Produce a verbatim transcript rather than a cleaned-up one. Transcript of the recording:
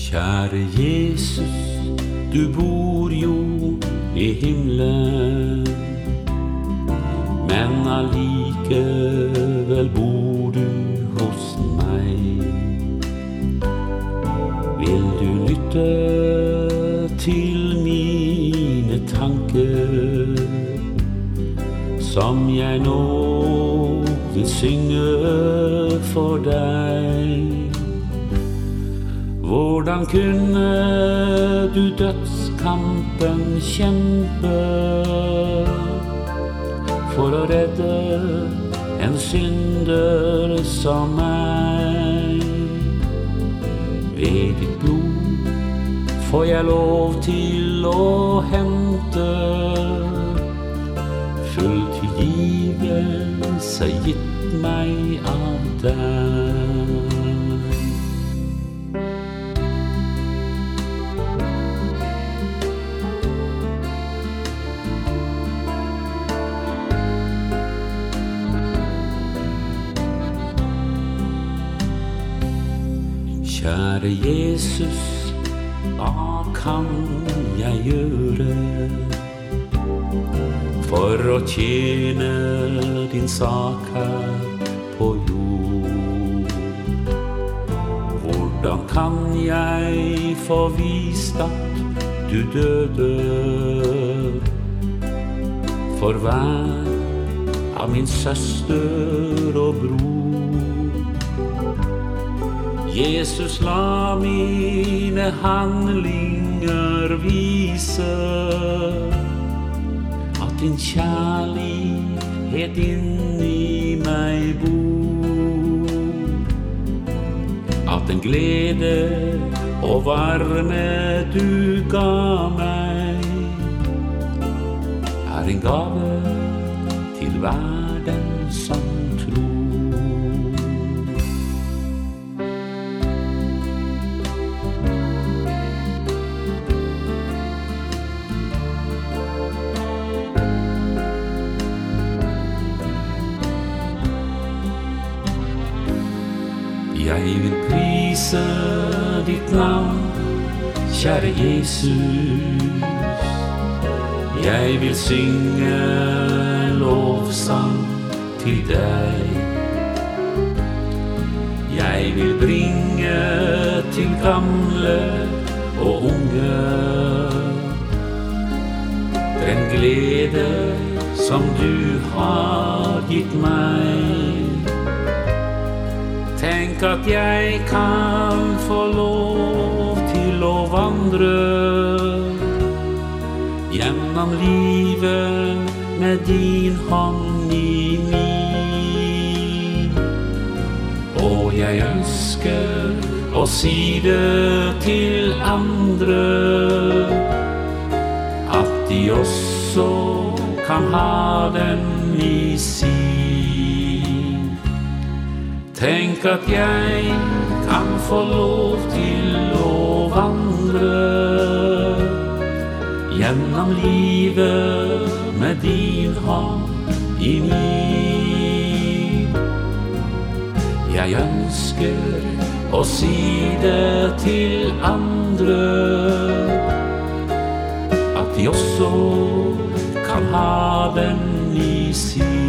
Kjære Jesus, du bor jo i himmelen, men allikevel bor du hos meg. Vil du lytte til mine tanker, som jeg nå vil synge for deg? Hvordan kunne du dødskampen kjempe for å redde en synder som meg? Ved ditt blod får jeg lov til å hente full tilgivelse gitt meg av deg. Kjære Jesus, hva kan jeg gjøre for å tjene din sak her på jord? Hvordan kan jeg få vist at du døde for hver av min søster og bror? Jesus, la mine handlinger vise at din kjærlighet inni meg bor, at den glede og varme du ga meg er en gave til verden som tror. Jeg vil prise ditt navn, kjære Jesus. Jeg vil synge lovsang til deg. Jeg vil bringe til gamle og unge den glede som du har gitt meg. Tenk at jeg kan få lov til å vandre gjennom livet med din hånd i min. Og jeg ønsker å si det til andre, at de også kan ha den i sin. Tenk at jeg kan få lov til å vandre gjennom livet med din hånd i min. Jeg ønsker å si det til andre, at de også kan ha den i sin.